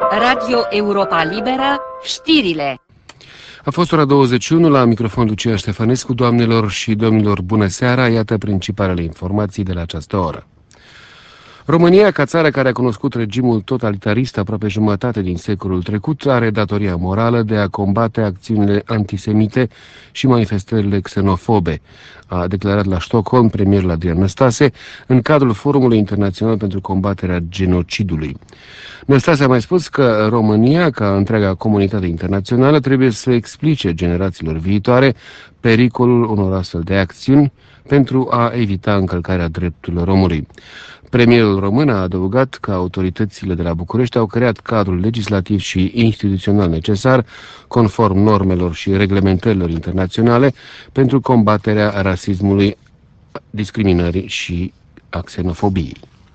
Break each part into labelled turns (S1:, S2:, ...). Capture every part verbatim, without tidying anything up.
S1: Radio Europa Liberă, știrile.
S2: A fost ora douăzeci și unu, la microfon Lucia Ștefănescu. Doamnelor și domnilor, bună seara, iată principalele informații de la această oră. România, ca țară care a cunoscut regimul totalitarist aproape jumătate din secolul trecut, are datoria morală de a combate acțiunile antisemite și manifestările xenofobe, a declarat la Stockholm premierul Adrian Năstase în cadrul Forumului Internațional pentru combaterea genocidului. Năstase a mai spus că România, ca întreaga comunitate internațională, trebuie să explice generațiilor viitoare pericolul unor astfel de acțiuni pentru a evita încălcarea drepturilor omului. Premierul român a adăugat că autoritățile de la București au creat cadrul legislativ și instituțional necesar, conform normelor și reglementărilor internaționale, pentru combaterea rasismului, discriminării și a xenofobiei.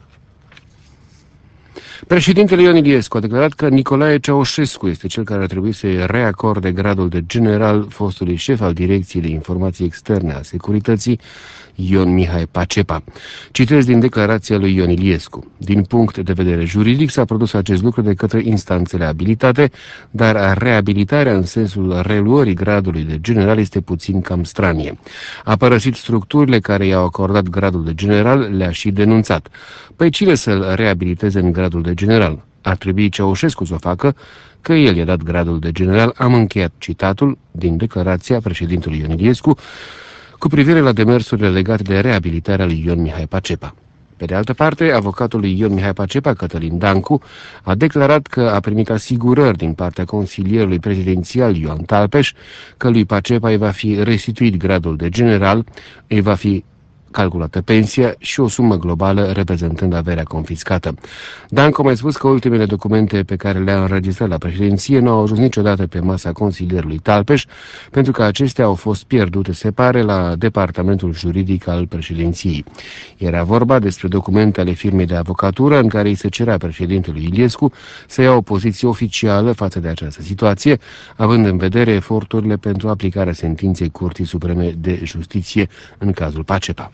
S2: Președintele Ion Iliescu a declarat că Nicolae Ceaușescu este cel care ar trebui să-i reacorde gradul de general fostului șef al Direcției de Informații Externe a Securității, Ion Mihai Pacepa. Citez din declarația lui Ion Iliescu. Din punct de vedere juridic s-a produs acest lucru de către instanțele abilitate, dar reabilitarea în sensul reluării gradului de general este puțin cam stranie. A părăsit structurile care i-au acordat gradul de general, le-a și denunțat. Păi cine să-l reabiliteze în gradul de general? Ar trebui Ceaușescu să o facă, că el i-a dat gradul de general. Am încheiat citatul din declarația președintelui Ion Iliescu cu privire la demersurile legate de reabilitarea lui Ion Mihai Pacepa. Pe de altă parte, avocatul lui Ion Mihai Pacepa, Cătălin Dancu, a declarat că a primit asigurări din partea consilierului prezidențial Ioan Talpeș că lui Pacepa îi va fi restituit gradul de general, îi va fi calculată pensia și o sumă globală reprezentând averea confiscată. Danco a mai spus că ultimele documente pe care le-a înregistrat la președinție nu au ajuns niciodată pe masa consilierului Talpeș, pentru că acestea au fost pierdute, se pare, la departamentul juridic al președinției. Era vorba despre documente ale firmei de avocatură în care îi se cerea președintelui Iliescu să ia o poziție oficială față de această situație, având în vedere eforturile pentru aplicarea sentinței Curții Supreme de Justiție în cazul Pacepa.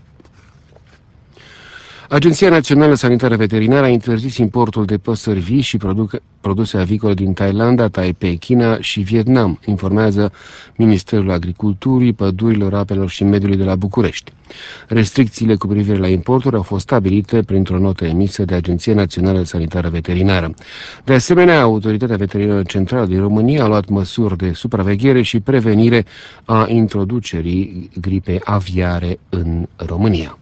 S2: Agenția Națională Sanitară Veterinară a interzis importul de păsări vii și produse avicole din Thailanda, Taipei, China și Vietnam, informează Ministerul Agriculturii, Pădurilor, Apelor și Mediului de la București. Restricțiile cu privire la importuri au fost stabilite printr-o notă emisă de Agenția Națională Sanitară Veterinară. De asemenea, Autoritatea Veterinară Centrală din România a luat măsuri de supraveghere și prevenire a introducerii gripei aviare în România.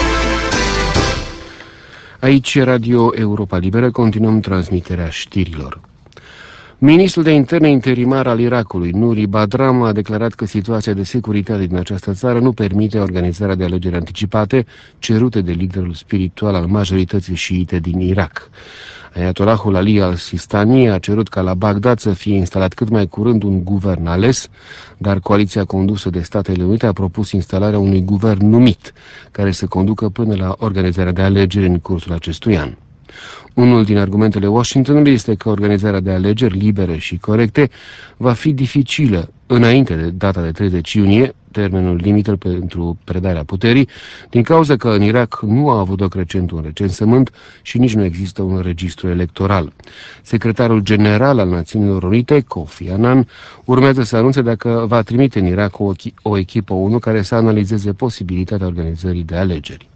S2: Aici Radio Europa Liberă, continuăm transmiterea știrilor. Ministrul de Interne interimar al Irakului, Nuri Badram, a declarat că situația de securitate din această țară nu permite organizarea de alegeri anticipate cerute de liderul spiritual al majorității șiite din Irak. Ayatollahul Ali al-Sistani a cerut ca la Bagdad să fie instalat cât mai curând un guvern ales, dar coaliția condusă de Statele Unite a propus instalarea unui guvern numit, care să conducă până la organizarea de alegeri în cursul acestui an. Unul din argumentele Washingtonului este că organizarea de alegeri libere și corecte va fi dificilă înainte de data de treizeci iunie, termenul limită pentru predarea puterii, din cauza că în Irak nu a avut loc recent un recensământ și nici nu există un registru electoral. Secretarul general al Națiunilor Unite, Kofi Annan, urmează să anunțe dacă va trimite în Irak o, o echipă ONU care să analizeze posibilitatea organizării de alegeri.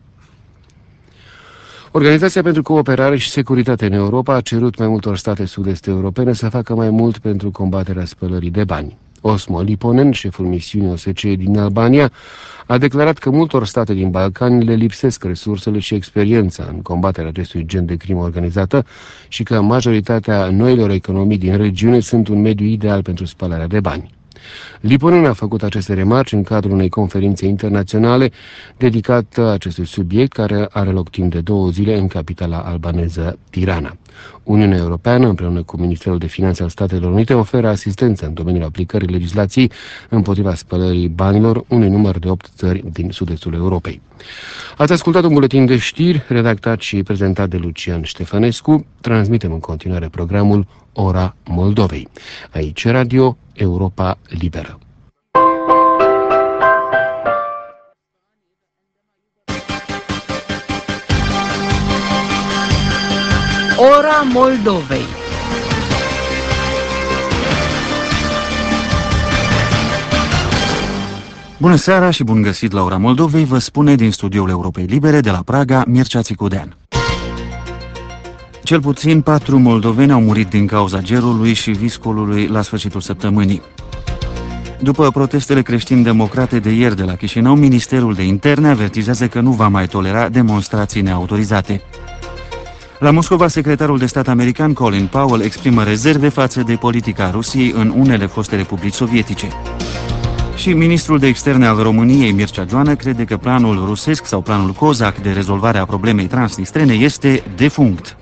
S2: Organizația pentru Cooperare și Securitate în Europa a cerut mai multor state sud-est europene să facă mai mult pentru combaterea spălării de bani. Osmo Liponen, șeful misiunii O S C E din Albania, a declarat că multor state din Balcani le lipsesc resursele și experiența în combaterea acestui gen de crimă organizată și că majoritatea noilor economii din regiune sunt un mediu ideal pentru spălarea de bani. Liponen a făcut aceste remarci în cadrul unei conferințe internaționale dedicată acestui subiect, care are loc timp de două zile în capitala albaneză Tirana. Uniunea Europeană, împreună cu Ministerul de Finanțe al Statelor Unite, oferă asistență în domeniul aplicării legislației împotriva spălării banilor unui număr de opt țări din sud-estul Europei. Ați ascultat un buletin de știri redactat și prezentat de Lucian Ștefănescu. Transmitem în continuare programul Ora Moldovei. Aici Radio Europa Liberă.
S1: Ora Moldovei.
S3: Bună seara și bun găsit la Ora Moldovei, vă spune din studioul Europei Libere de la Praga, Mircea Țicudean. Cel puțin patru moldoveni au murit din cauza gerului și viscolului la sfârșitul săptămânii. După protestele creștin-democrate de ieri de la Chișinău, Ministerul de Interne avertizează că nu va mai tolera demonstrații neautorizate. La Moscova, secretarul de stat american Colin Powell exprimă rezerve față de politica Rusiei în unele foste republici sovietice. Și ministrul de externe al României, Mircea Joană, crede că planul rusesc sau planul Cozac de rezolvare a problemei transnistrene este defunct.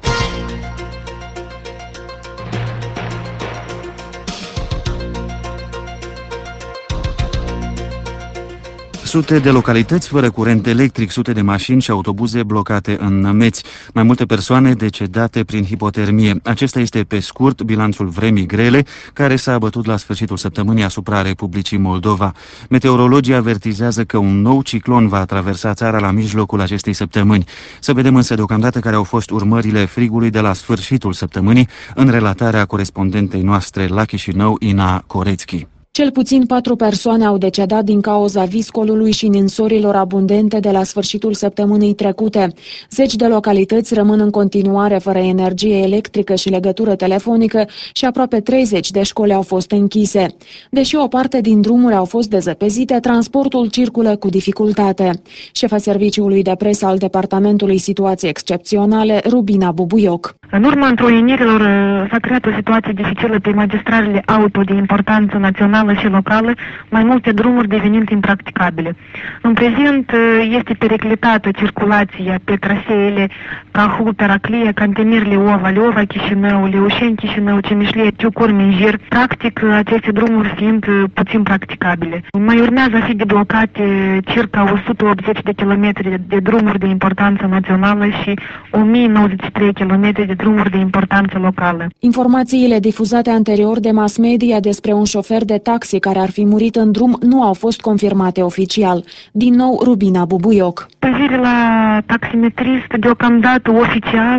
S3: Sute de localități fără curent electric, sute de mașini și autobuze blocate în nămeți, mai multe persoane decedate prin hipotermie. Acesta este, pe scurt, bilanțul vremii grele care s-a abătut la sfârșitul săptămânii asupra Republicii Moldova. Meteorologii avertizează că un nou ciclon va traversa țara la mijlocul acestei săptămâni. Să vedem însă deocamdată care au fost urmările frigului de la sfârșitul săptămânii în relatarea corespondentei noastre la Chișinău, Ina Corețchi.
S4: Cel puțin patru persoane au decedat din cauza viscolului și ninsorilor abundente de la sfârșitul săptămânii trecute. Zeci de localități rămân în continuare fără energie electrică și legătură telefonică și aproape treizeci de școli au fost închise. Deși o parte din drumuri au fost dezăpezite, transportul circulă cu dificultate. Șefa serviciului de presă al Departamentului Situații Excepționale, Rubina Bubuioc.
S5: În urma întrunirilor s-a creat o situație dificilă pe magistralele auto de importanță națională și locală, mai multe drumuri devenind impracticabile. În prezent este periclitată circulația pe traseele Cahul, Peraclie, Cantemirle, Ova, Leova, Chișinău, Leușeni, Chișinău, Cemișlie, Ciucur, Minjir, practic aceste drumuri fiind puțin practicabile. Mai urmează a fi deblocate circa o sută optzeci de kilometri de drumuri de importanță națională și o mie nouăzeci și trei kilometri de drumuri de importanță locală.
S4: Informațiile difuzate anterior de mass media despre un șofer de taxi care ar fi murit în drum nu au fost confirmate oficial. Din nou, Rubina Bubuioc.
S5: Privire la taximetrist, deocamdată oficial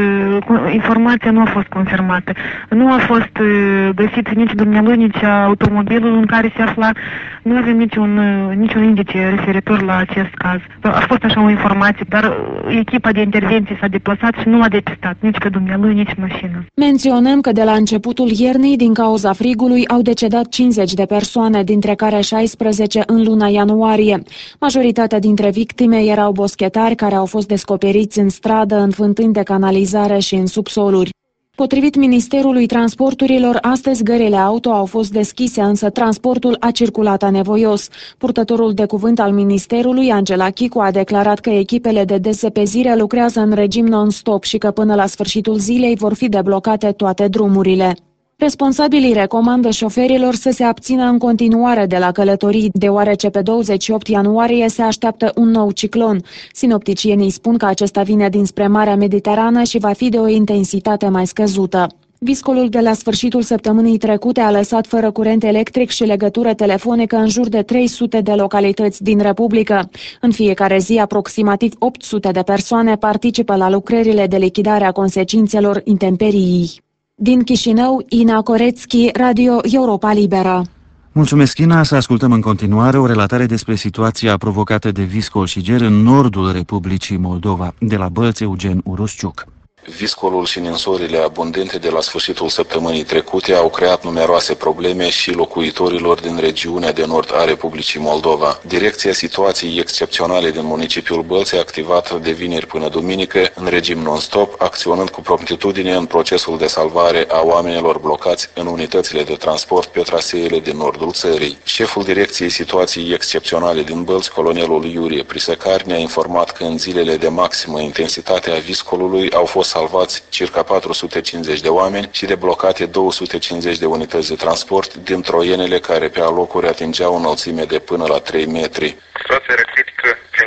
S5: informația nu a fost confirmată. Nu a fost găsit nici dumnealui, nici automobilul în care se afla. Nu avem niciun, niciun indice referitor la acest caz. A fost așa o informație, dar echipa de intervenție s-a deplasat și nu a depistat nici pe dumnealui, nici mașină.
S4: Menționăm că de la începutul iernii, din cauza frigului, au decedat cincizeci de persoane, dintre care șaisprezece în luna ianuarie. Majoritatea dintre victime erau boschetari care au fost descoperiți în stradă, în fântâni de canalizare și în subsoluri. Potrivit Ministerului Transporturilor, astăzi gările auto au fost deschise, însă transportul a circulat anevoios. Purtătorul de cuvânt al Ministerului, Angela Chicu, a declarat că echipele de dezăpezire lucrează în regim non-stop și că până la sfârșitul zilei vor fi deblocate toate drumurile. Responsabilii recomandă șoferilor să se abțină în continuare de la călătorii, deoarece pe douăzeci și opt ianuarie se așteaptă un nou ciclon. Sinopticienii spun că acesta vine dinspre Marea Mediterană și va fi de o intensitate mai scăzută. Viscolul de la sfârșitul săptămânii trecute a lăsat fără curent electric și legătură telefonică în jur de trei sute de localități din Republică. În fiecare zi, aproximativ opt sute de persoane participă la lucrările de lichidare a consecințelor intemperiei. Din Chișinău, Ina Corețchi, Radio Europa Liberă.
S3: Mulțumesc, Ina. Să ascultăm în continuare o relatare despre situația provocată de viscol și ger în nordul Republicii Moldova. De la Bălți, Eugen Urosciuc.
S6: Viscolul și ninsorile abundente de la sfârșitul săptămânii trecute au creat numeroase probleme și locuitorilor din regiunea de nord a Republicii Moldova. Direcția situației excepționale din municipiul Bălți a activat de vineri până duminică în regim non-stop, acționând cu promptitudine în procesul de salvare a oamenilor blocați în unitățile de transport pe traseele din nordul țării. Șeful Direcției Situației Excepționale din Bălți, colonelul Iurie Prisăcar, ne-a informat că în zilele de maximă intensitate a viscolului au fost salvați circa patru sute cincizeci de oameni și deblocate două sute cincizeci de unități de transport din troienele care pe alocuri atingeau o înălțime de până la trei metri.
S7: Situația era critică prin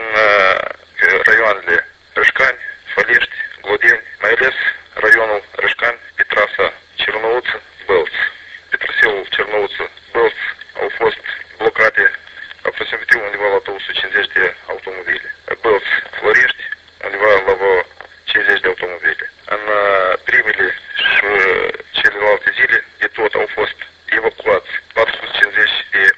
S7: uh, raioanele Rășcani, Fălești, Glodeni, mai ales raionul Rășcani pe trasa Cernăuță-Bălți. Pe traseul Cernăuță-Bălți au fost blocate aproximativ undeva la două sute cincizeci de automobile. Bălți-Florești, undeva la vreo cincizeci de automobile. În primele și celelalte zile de tot au fost evacuați patru sute cincizeci de oameni.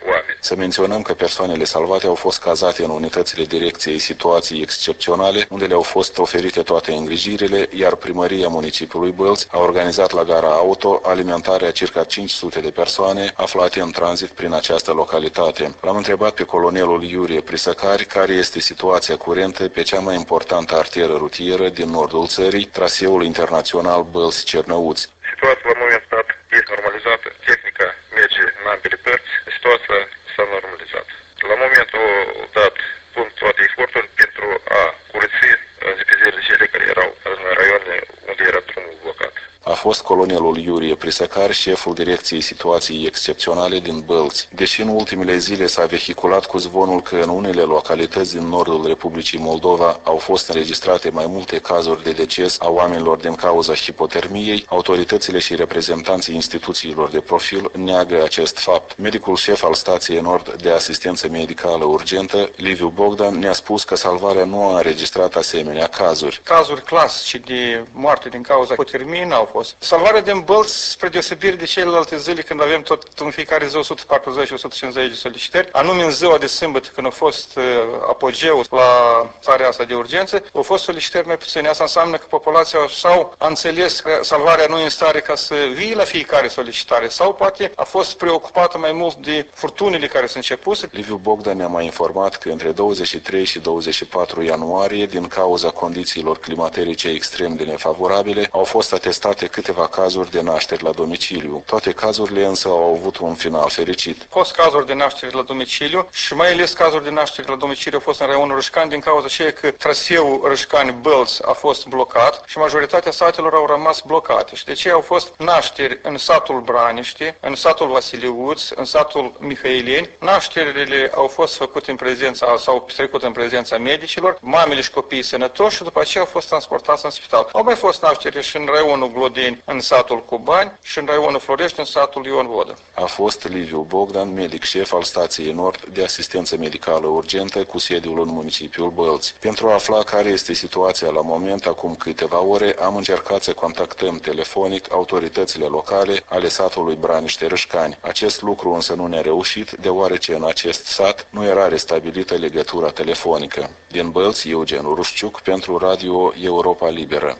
S6: Să menționăm că persoanele salvate au fost cazate în unitățile Direcției Situații Excepționale, unde le-au fost oferite toate îngrijirile, iar primăria municipiului Bălți a organizat la gara auto alimentarea circa cinci sute de persoane aflate în tranzit prin această localitate. L-am întrebat pe colonelul Iurie Prisăcari care este situația curentă pe cea mai importantă arteră rutieră din nordul țării, traseul internațional Bălți-Cernăuți.
S7: Situația la moment dat este normalizată, tehnica merge în ambele părți, situația s-a normalizat. La momentul dat pun toate eforturile pentru a curăți înzepezările cele care erau în raioanele unde era drumul blocat.
S6: A fost colonelul Iurie Prisăcar, șeful Direcției Situații Excepționale din Bălți. Deși în ultimele zile s-a vehiculat cu zvonul că în unele localități din nordul Republicii Moldova au fost înregistrate mai multe cazuri de deces a oamenilor din cauza hipotermiei, autoritățile și reprezentanții instituțiilor de profil neagă acest fapt. Medicul șef al stației Nord de asistență medicală urgentă, Liviu Bogdan, ne-a spus că salvarea nu a înregistrat asemenea cazuri.
S8: Cazuri clasice de moarte din cauza hipotermiei n-au fost. Salvarea din Bălți, spre deosebire de celelalte zile când avem tot în fiecare zi o sută patruzeci - o sută cincizeci de solicitări, anume în ziua de sâmbătă când a fost uh, apogeul la starea asta de urgență, au fost solicitări mai puține. Asta înseamnă că populația sau a înțeles că salvarea nu e în stare ca să vii la fiecare solicitare sau poate a fost preocupată mai mult de furtunile care sunt începuse.
S6: Liviu Bogdan ne-a mai informat că între douăzeci și trei și douăzeci și patru ianuarie, din cauza condițiilor climaterice extrem de nefavorabile, au fost atestate câteva cazuri de nașteri la domiciliu. Toate cazurile însă au avut un final fericit.
S8: Au fost cazuri de nașteri la domiciliu și mai ales cazuri de nașteri la domiciliu au fost în raionul Rășcani din cauza aceea că traseul Rășcani-Bălți a fost blocat și majoritatea satelor au rămas blocate. Și de ce au fost nașteri în satul Braniște, în satul Vasiliuț, în satul Mihaileni. Nașterile au fost făcute în prezența sau trecut în prezența medicilor, mamele și copiii sănătoși și după aceea au fost transportați în spital. Au mai fost nașteri și în raionul Glodeni, în satul Cubani și în raionul Florești, în satul Ion Vodă.
S6: A fost Liviu Bogdan, medic șef al stației Nord de asistență medicală urgentă cu sediul în municipiul Bălți. Pentru a afla care este situația la moment, acum câteva ore, am încercat să contactăm telefonic autoritățile locale ale satului Braniște-Rășcani. Acest lucru însă nu ne-a reușit, deoarece în acest sat nu era restabilită legătura telefonică. Din Bălți, Eugen Urușciuc pentru Radio Europa Liberă.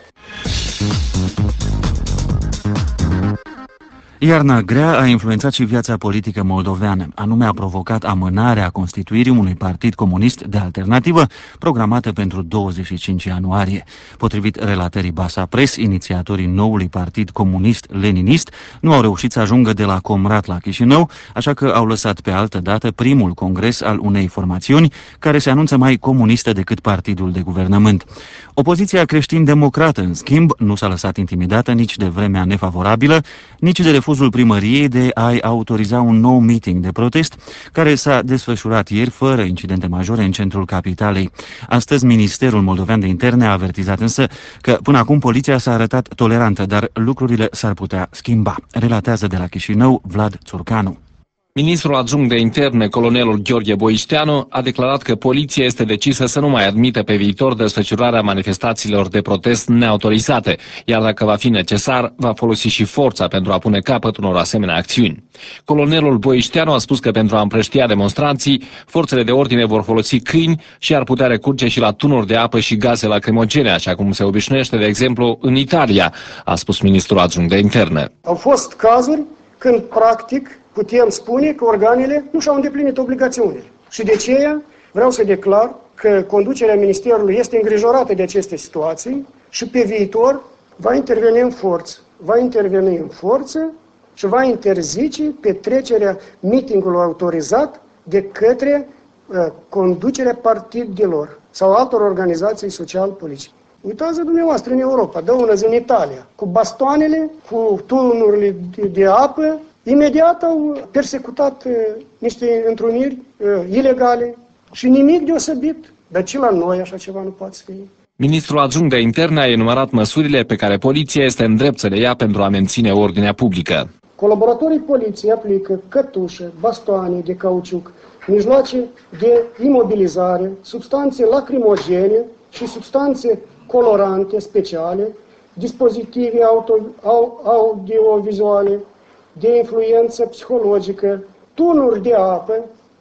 S3: Iarna grea a influențat și viața politică moldoveană, anume a provocat amânarea constituirii unui partid comunist de alternativă programată pentru douăzeci și cinci ianuarie. Potrivit relatării Basa Press, inițiatorii noului partid comunist-leninist nu au reușit să ajungă de la Comrat la Chișinău, așa că au lăsat pe altă dată primul congres al unei formațiuni care se anunță mai comunistă decât partidul de guvernământ. Opoziția creștin-democrată, în schimb, nu s-a lăsat intimidată nici de vremea nefavorabilă, nici de refuzul primăriei de a-i autoriza un nou meeting de protest, care s-a desfășurat ieri fără incidente majore în centrul capitalei. Astăzi, Ministerul Moldovean de Interne a avertizat însă că până acum poliția s-a arătat tolerantă, dar lucrurile s-ar putea schimba. Relatează de la Chișinău Vlad Țurcanu.
S9: Ministrul adjunct de interne, colonelul Gheorghe Boișteanu, a declarat că poliția este decisă să nu mai admită pe viitor desfășurarea manifestațiilor de protest neautorizate, iar dacă va fi necesar, va folosi și forța pentru a pune capăt unor asemenea acțiuni. Colonelul Boișteanu a spus că pentru a împrăștia demonstranții, forțele de ordine vor folosi câini și ar putea recurge și la tunuri de apă și gaze lacrimogene, așa cum se obișnuiește, de exemplu, în Italia, a spus ministrul adjunct de interne.
S10: Au fost cazuri când, practic, putem spune că organele nu și-au îndeplinit obligațiunile. Și de aceea vreau să declar că conducerea Ministerului este îngrijorată de aceste situații și pe viitor va interveni în forță. Va interveni în forță și va interzice petrecerea meeting-ului autorizat de către uh, conducerea partidelor sau altor organizații social-politice. Uitați-vă dumneavoastră în Europa, dă una zi în Italia, cu bastoanele, cu tunurile de, de apă. Imediat au persecutat uh, niște întruniri uh, ilegale și nimic deosebit. Dar ce la noi așa ceva nu poate fi?
S9: Ministrul adjunct de interne a enumerat măsurile pe care poliția este în drept să le ia pentru a menține ordinea publică.
S10: Colaboratorii poliției aplică cătușe, bastoane de cauciuc, mijloace de imobilizare, substanțe lacrimogene și substanțe colorante speciale, dispozitive auto, au, audiovizuale, de influență psihologică, tunuri de apă,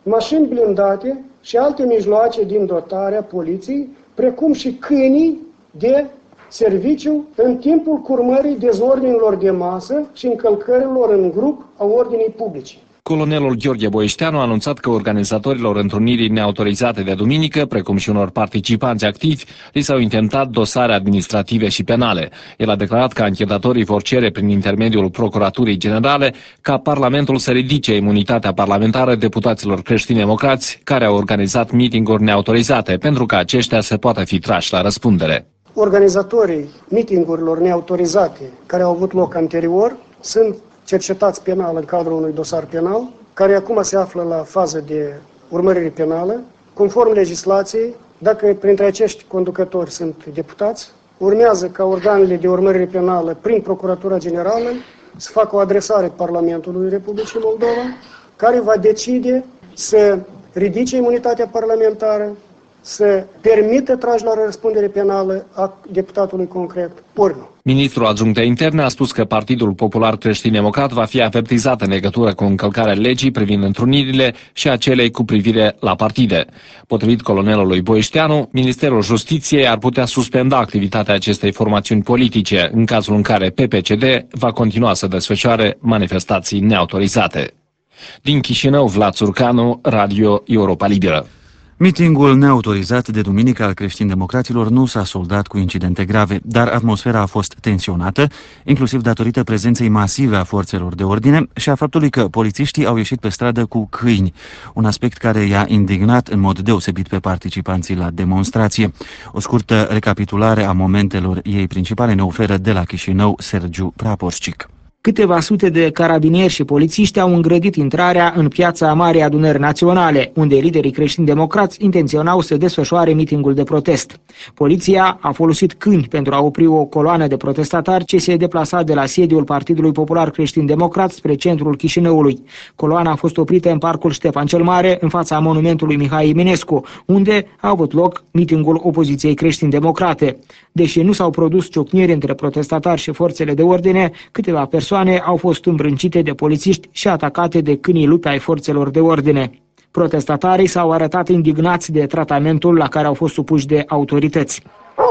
S10: mașini blindate și alte mijloace din dotarea poliției, precum și câinii de serviciu în timpul curmării dezordinilor de masă și încălcărilor în grup a ordinii publice.
S9: Colonelul Gheorghe Boișteanu a anunțat că organizatorilor întrunirii neautorizate de duminică, precum și unor participanți activi, li s-au intentat dosare administrative și penale. El a declarat că anchetatorii vor cere prin intermediul Procuraturii Generale ca Parlamentul să ridice imunitatea parlamentară deputaților creștini-democrați care au organizat mitinguri neautorizate, pentru ca aceștia să poată fi trași la răspundere.
S10: Organizatorii mitingurilor neautorizate care au avut loc anterior sunt cercetați penal în cadrul unui dosar penal, care acum se află la fază de urmărire penală. Conform legislației, dacă printre acești conducători sunt deputați, urmează ca organele de urmărire penală prin Procuratura Generală să facă o adresare Parlamentului Republicii Moldova, care va decide să ridice imunitatea parlamentară, să permită tragi la răspundere penală a deputatului concret, ori nu.
S9: Ministrul adjunct de interne a spus că Partidul Popular Creștin-Democrat va fi avertizat în legătură cu încălcarea legii privind întrunirile și a celei cu privire la partide. Potrivit colonelului Boișteanu, Ministerul Justiției ar putea suspenda activitatea acestei formațiuni politice, în cazul în care P P C D va continua să desfășoare manifestații neautorizate. Din Chișinău, Vlad Țurcanu, Radio Europa Liberă.
S3: Mitingul neautorizat de duminică al creștin-democraților nu s-a soldat cu incidente grave, dar atmosfera a fost tensionată, inclusiv datorită prezenței masive a forțelor de ordine și a faptului că polițiștii au ieșit pe stradă cu câini, un aspect care i-a indignat în mod deosebit pe participanții la demonstrație. O scurtă recapitulare a momentelor ei principale ne oferă de la Chișinău Sergiu Praporșcic.
S11: Câteva sute de carabinieri și polițiști au îngrădit intrarea în piața Marei Adunări Naționale, unde liderii creștini-democrați intenționau să desfășoare mitingul de protest. Poliția a folosit câini pentru a opri o coloană de protestatari ce se deplasa de la sediul Partidului Popular Creștin-Democrat spre centrul Chișinăului. Coloana a fost oprită în parcul Ștefan cel Mare, în fața monumentului Mihai Eminescu, unde a avut loc mitingul opoziției creștin-democrate. Deși nu s-au produs ciocniri între protestatari și forțele de ordine, câteva persoane au fost îmbrâncite de polițiști și atacate de câinii lupi ai forțelor de ordine. Protestatarii s-au arătat indignați de tratamentul la care au fost supuși de autorități.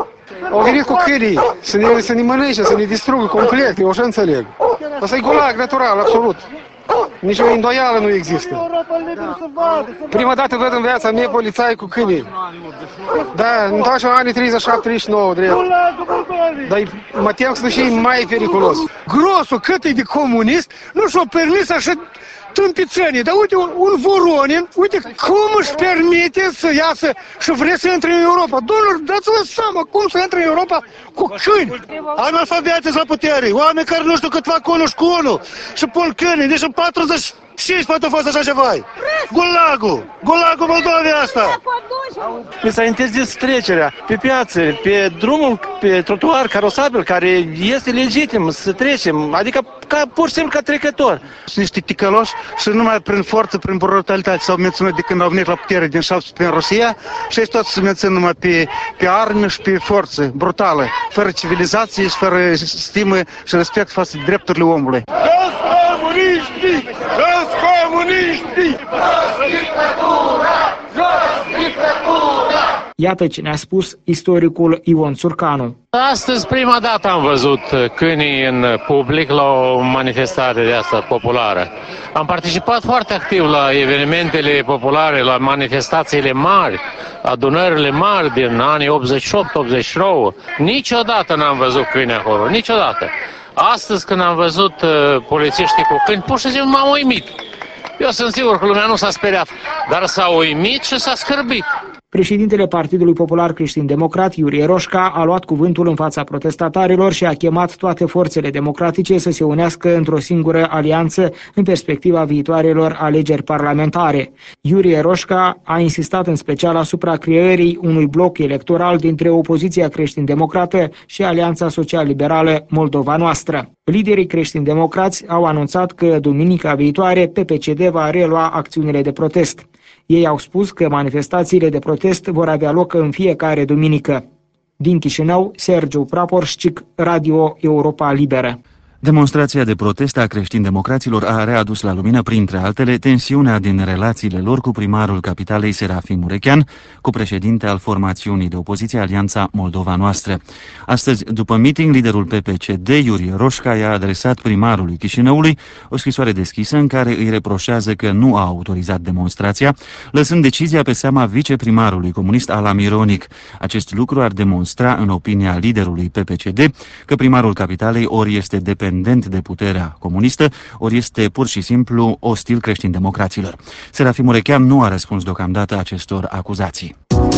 S12: Au venit cu câinii să ne, să ne mănânce, să ne distrugă complet, eu așa înțeleg. O să-i gulag natural, absolut. Nici o îndoială nu există. Prima dată văd în viața mea polițai cu câinii. Da, în toate anii treizeci și șapte treizeci și nouă, drept. Dar mă tem să și mai periculos. Grosul cât e de comunist, nu și-o permis așa tâmpițenie. Dar uite, un, un Voronin, uite cum își permite să iasă și vrea să intre în Europa. Domnilor, dați-vă seama cum să intre în Europa cu câini. Analfabetiți la putere, oameni care nu știu cât fac unul și cu unul și pun câini, deci în patruzeci și cinci poate a fost așa ceva. Gulagul, gulagul Moldovei asta.
S13: Mi s-a interzis trecerea pe piață, pe drumul, pe trotuar carosabil, care este legitim să trecem, adică ca pur și simplu ca trecător.
S12: Sunt niște ticăloși și numai prin forță, prin brutalitate s-au menținut de când au venit la putere din șaptesprezece prin Rusia și ei toți se mențin numai pe, pe arme și pe forță brutală, fără civilizație și fără stimă și respect față de drepturile omului.
S14: Jos comuniștii! Jos comuniștii! Jos dictatura! Jos dictatura!
S11: Iată ce ne-a spus istoricul Ion Țurcanu.
S15: Astăzi prima dată am văzut câinii în public la o manifestare de asta populară. Am participat foarte activ la evenimentele populare, la manifestațiile mari, adunările mari din anii optzeci și opt optzeci și nouă. Niciodată n-am văzut câini acolo, niciodată. Astăzi când am văzut uh, polițiștii cu câini, pur și simplu m-am uimit. Eu sunt sigur că lumea nu s-a speriat, dar s-a uimit și s-a scârbit.
S11: Președintele Partidului Popular Creștin-Democrat, Iurie Roșca, a luat cuvântul în fața protestatarilor și a chemat toate forțele democratice să se unească într-o singură alianță în perspectiva viitoarelor alegeri parlamentare. Iurie Roșca a insistat în special asupra creării unui bloc electoral dintre opoziția creștin-democrată și Alianța Social-Liberală Moldova Noastră. Liderii creștin-democrați au anunțat că duminica viitoare P P C D va relua acțiunile de protest. Ei au spus că manifestațiile de protest vor avea loc în fiecare duminică. Din Chișinău, Sergiu Praporșcic, Radio Europa Liberă.
S3: Demonstrația de protest a creștin-democraților a readus la lumină, printre altele, tensiunea din relațiile lor cu primarul capitalei Serafim Murechean, cu președinte al formațiunii de opoziție Alianța Moldova Noastră. Astăzi, după meeting, liderul P P C D, Iurie Roșca, i-a adresat primarului Chișinăului o scrisoare deschisă în care îi reproșează că nu a autorizat demonstrația, lăsând decizia pe seama viceprimarului comunist Alam Ironic. Acest lucru ar demonstra, în opinia liderului P P C D, că primarul capitalei ori este dependent de puterea comunistă, ori este pur și simplu ostil creștin-democraților. Serafim Murechean nu a răspuns deocamdată acestor acuzații.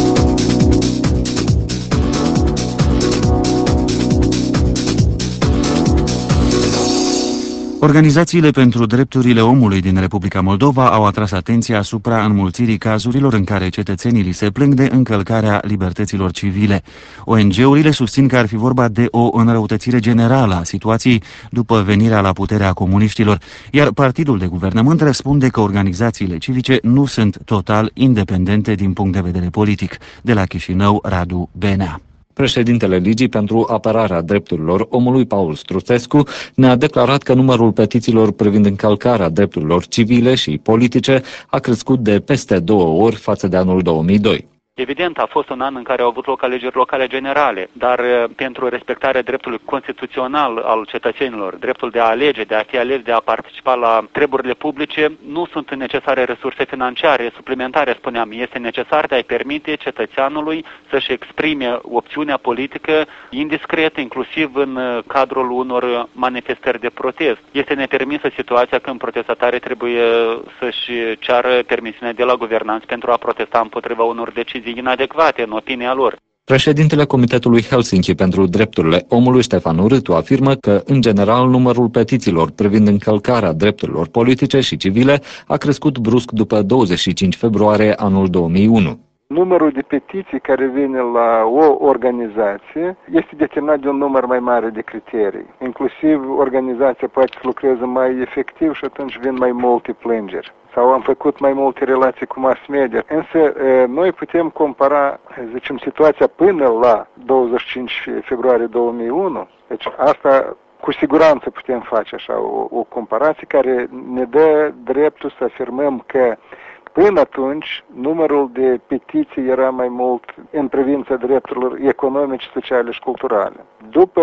S3: Organizațiile pentru drepturile omului din Republica Moldova au atras atenția asupra înmulțirii cazurilor în care cetățenii li se plâng de încălcarea libertăților civile. O N G-urile susțin că ar fi vorba de o înrăutățire generală a situației după venirea la puterea comuniștilor, iar partidul de guvernământ răspunde că organizațiile civice nu sunt total independente din punct de vedere politic. De la Chișinău, Radu Benea.
S9: Președintele Ligii pentru apărarea drepturilor omului, Paul Struțescu, ne-a declarat că numărul petițiilor privind încălcarea drepturilor civile și politice a crescut de peste două ori față de anul două mii doi.
S16: Evident, a fost un an în care au avut loc alegeri locale generale, dar pentru respectarea dreptului constituțional al cetățenilor, dreptul de a alege, de a fi ales, de a participa la treburile publice, nu sunt necesare resurse financiare suplimentare, spuneam. Este necesar de a-i permite cetățeanului să-și exprime opțiunea politică indiscret, inclusiv în cadrul unor manifestări de protest. Este nepermisă situația când protestatarii trebuie să-și ceară permisiune de la guvernanți pentru a protesta împotriva unor decizii inadecvate, în opinia lor.
S9: Președintele Comitetului Helsinki pentru Drepturile Omului, Ștefan Urâtu, afirmă că, în general, numărul petițiilor privind încălcarea drepturilor politice și civile a crescut brusc după douăzeci și cinci februarie anul două mii unu.
S17: Numărul de petiții care vine la o organizație este determinat de un număr mai mare de criterii. Inclusiv organizația poate să lucreze mai efectiv și atunci vin mai multe plângeri. Sau am făcut mai multe relații cu mass media. Însă noi putem compara, zicem, situația până la douăzeci și cinci februarie două mii unu. Deci asta cu siguranță putem face așa o, o comparație care ne dă dreptul să afirmăm că până atunci, numărul de petiții era mai mult în privința drepturilor economice, sociale și culturale. După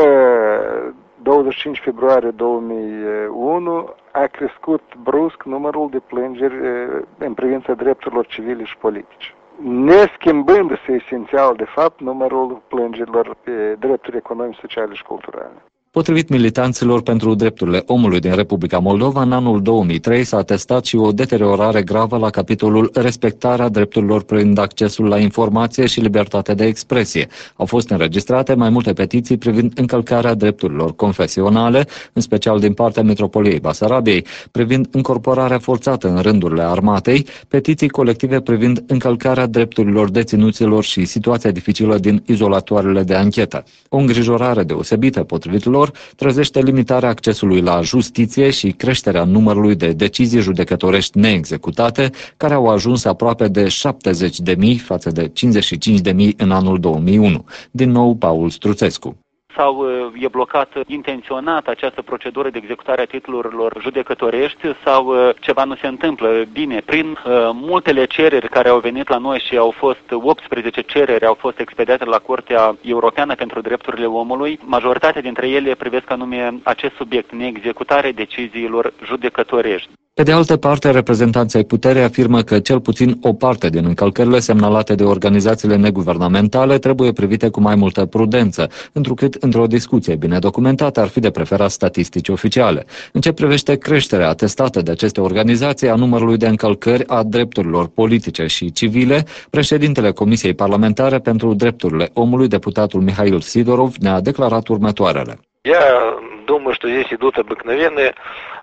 S17: douăzeci și cinci februarie două mii unu a crescut brusc numărul de plângeri în privința drepturilor civile și politice, ne schimbându-se esențial, de fapt, numărul plângerilor pe drepturi economice, sociale și culturale.
S9: Potrivit militanților pentru drepturile omului din Republica Moldova, în anul două mii trei s-a atestat și o deteriorare gravă la capitolul respectarea drepturilor privind accesul la informație și libertatea de expresie. Au fost înregistrate mai multe petiții privind încălcarea drepturilor confesionale, în special din partea Metropoliei Basarabiei, privind încorporarea forțată în rândurile armatei, petiții colective privind încălcarea drepturilor deținuților și situația dificilă din izolatoarele de anchetă. O îngrijorare deosebită, potrivit lor, trezește limitarea accesului la justiție și creșterea numărului de decizii judecătorești neexecutate, care au ajuns aproape de șaptezeci de mii față de cincizeci și cinci de mii în anul două mii unu. Din nou, Paul Struțescu.
S16: Sau e blocat intenționat această procedură de executare a titlurilor judecătorești sau ceva nu se întâmplă bine. Prin uh, multele cereri care au venit la noi și au fost optsprezece cereri, au fost expediate la Curtea Europeană pentru Drepturile Omului, majoritatea dintre ele privesc anume acest subiect, neexecutarea deciziilor judecătorești.
S9: Pe de altă parte, reprezentanții ai puterii afirmă că cel puțin o parte din încălcările semnalate de organizațiile neguvernamentale trebuie privite cu mai multă prudență, întrucât într-o discuție bine documentată ar fi de preferat statistici oficiale. În ce privește creșterea atestată de aceste organizații a numărului de încălcări a drepturilor politice și civile, președintele Comisiei Parlamentare pentru Drepturile Omului, deputatul Mihail Sidorov, ne-a declarat următoarele.
S18: Я думаю, что здесь идут обыкновенные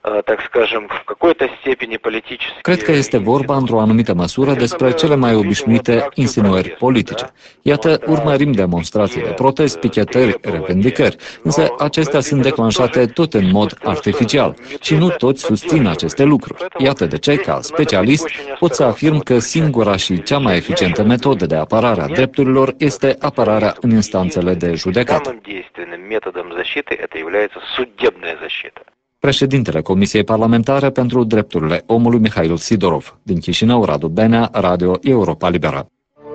S18: Cred că este vorba într-o anumită măsură despre cele mai obișnuite insinuări politice. Iată, urmărim demonstrații de protest, pichetări, revendicări, însă acestea sunt declanșate tot în mod artificial și nu toți susțin aceste lucruri. Iată de ce, ca specialist, pot să afirm că singura și cea mai eficientă metodă de apărare a drepturilor este apărarea în instanțele de judecată. Președintele Comisiei Parlamentare pentru Drepturile Omului, Mihail Sidorov. Din Chișinău, Radu Benea, Radio Europa Liberă.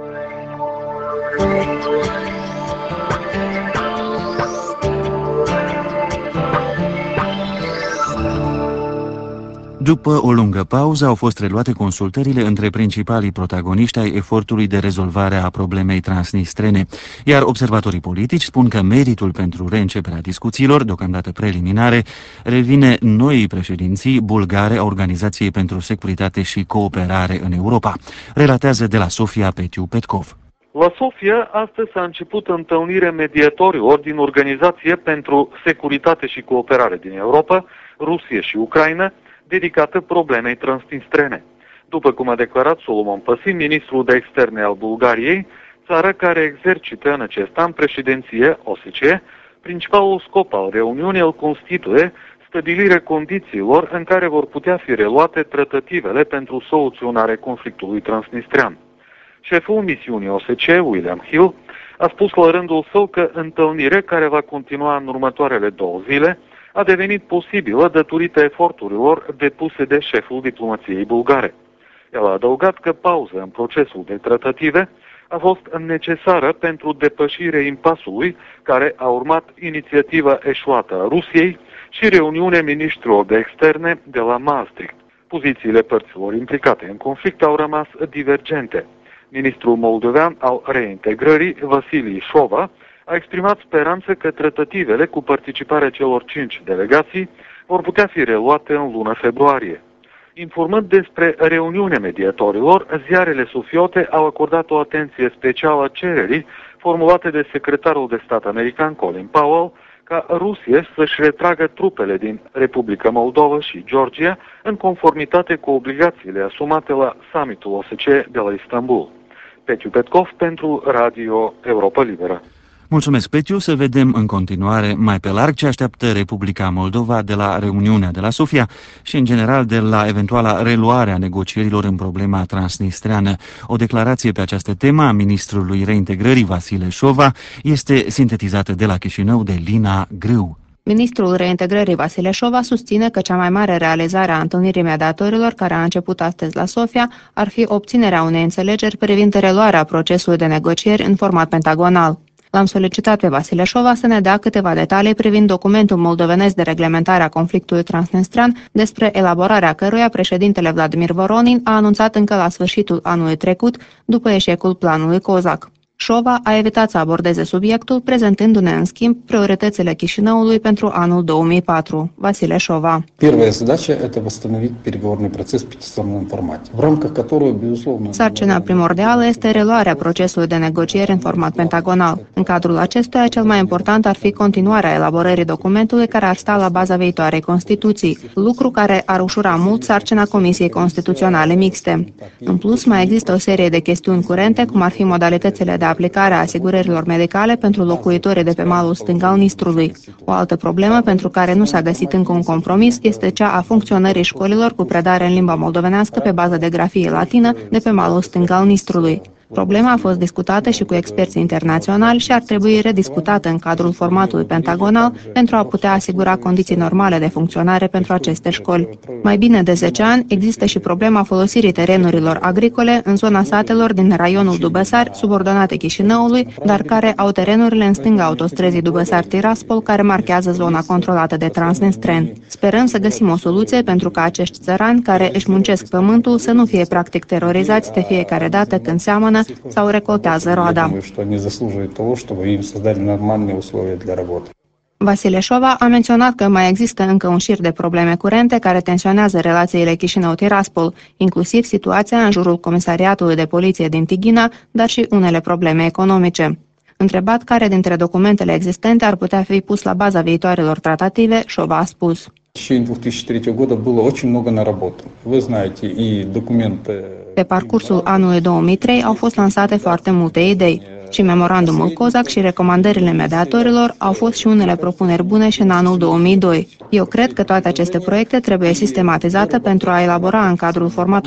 S3: După o lungă pauză au fost reluate consultările între principalii protagoniști ai efortului de rezolvare a problemei transnistrene, iar observatorii politici spun că meritul pentru reînceperea discuțiilor, deocamdată preliminare, revine noii președinții bulgare a Organizației pentru Securitate și Cooperare în Europa, relatează de la Sofia Petiu Petkov.
S19: La Sofia, astăzi s-a început întâlnirea mediatorilor din Organizație pentru Securitate și Cooperare din Europa, Rusia și Ucraina, dedicată problemei transnistrene. După cum a declarat Solomon Pasim, ministrul de externe al Bulgariei, țara care exercită în acest an președinție O S C E, principalul scop al reuniunii îl constituie stabilirea condițiilor în care vor putea fi reluate tratativele pentru soluționarea conflictului transnistrean. Șeful misiunii O S C E, William Hill, a spus la rândul său că întâlnirea, care va continua în următoarele două zile, a devenit posibilă datorită eforturilor depuse de șeful diplomației bulgare. El a adăugat că pauza în procesul de tratative a fost necesară pentru depășirea impasului care a urmat inițiativa eșuată a Rusiei și reuniunea ministrilor de externe de la Maastricht. Pozițiile părților implicate în conflict au rămas divergente. Ministrul moldovean al reintegrării, Vasilii Șova, a exprimat speranță că tratativele cu participarea celor cinci delegații vor putea fi reluate în luna februarie. Informând despre reuniunea mediatorilor, ziarele sofiote au acordat o atenție specială cererii formulate de secretarul de stat american Colin Powell ca Rusia să-și retragă trupele din Republica Moldova și Georgia în conformitate cu obligațiile asumate la summitul O S C E de la Istanbul. Petiu Petkov pentru Radio Europa Liberă.
S3: Mulțumesc, Petiu. Să vedem în continuare mai pe larg ce așteaptă Republica Moldova de la reuniunea de la Sofia și, în general, de la eventuala reluare a negocierilor în problema transnistreană. O declarație pe această temă a ministrului reintegrării, Vasile Șova, este sintetizată de la Chișinău de Lina Grâu.
S20: Ministrul reintegrării Vasile Șova susține că cea mai mare realizare a întâlnirii mediatorilor, care a început astăzi la Sofia, ar fi obținerea unei înțelegeri privind reluarea procesului de negocieri în format pentagonal. L-am solicitat pe Vasile Șova să ne dea câteva detalii privind documentul moldovenesc de reglementare a conflictului transnistrean, despre elaborarea căruia președintele Vladimir Voronin a anunțat încă la sfârșitul anului trecut, după eșecul planului Cozac. Șova a evitat să abordeze subiectul, prezentându-ne în schimb prioritățile Chișinăului pentru anul două mii patru. Vasile Șova. Sarcina primordială este reluarea procesului de negocieri în format pentagonal. În cadrul acestuia, cel mai important ar fi continuarea elaborării documentului care ar sta la baza viitoarei Constituții, lucru care ar ușura mult sarcina Comisiei Constituționale Mixte. În plus, mai există o serie de chestiuni curente, cum ar fi modalitățile de aplicare a asigurărilor medicale pentru locuitorii de pe malul stâng al Nistrului. O altă problemă pentru care nu s-a găsit încă un compromis este cea a funcționării școlilor cu predare în limba moldovenească pe bază de grafie latină de pe malul stâng al Nistrului. Problema a fost discutată și cu experții internaționali și ar trebui rediscutată în cadrul formatului pentagonal pentru a putea asigura condiții normale de funcționare pentru aceste școli. Mai bine de zece ani există și problema folosirii terenurilor agricole în zona satelor din raionul Dubăsari, subordonate Chișinăului, dar care au terenurile în stânga autostrăzii Dubăsari-Tiraspol, care marchează zona controlată de Transnistren. Sperăm să găsim o soluție pentru ca acești țărani care își muncesc pământul să nu fie practic terorizați de fiecare dată când seamănă sau recoltează roada. Vasile Șova a menționat că mai există încă un șir de probleme curente care tensionează relațiile Chișinău-Tiraspol, inclusiv situația în jurul Comisariatului de Poliție din Tighina, dar și unele probleme economice. Întrebat care dintre documentele existente ar putea fi pus la baza viitoarelor tratative, Șova a spus: Pe parcursul anului două mii trei au fost lansate foarte multe idei. Și memorandumul COSAC și recomandările mediatorilor au fost și unele propuneri bune și în anul două mii doi. Eu cred că toate aceste proiecte trebuie sistematizate pentru a elabora în cadrul formatului